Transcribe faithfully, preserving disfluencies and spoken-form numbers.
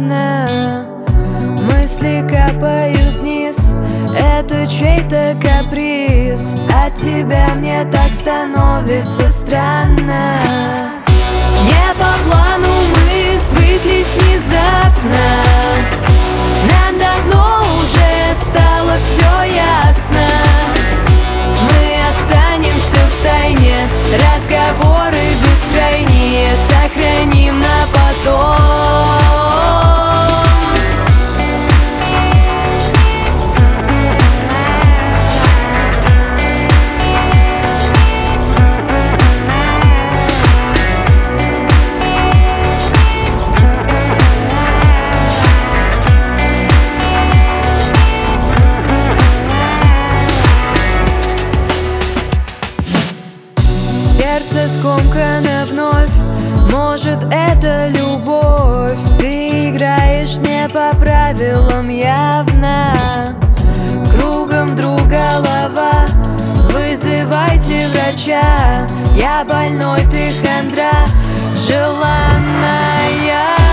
странно. Мысли капают вниз, это чей-то каприз. От тебя мне так становится странно. Не по плану мы свыклись внезапно. Нам давно уже стало все ясно. Мы останемся в тайне, разговоры бескрайние сохраним на потом. Сердце скомкано вновь, может, это любовь. Ты играешь не по правилам явно. Кругом вдруг голова, вызывайте врача. Я больной, ты хандра, желанная.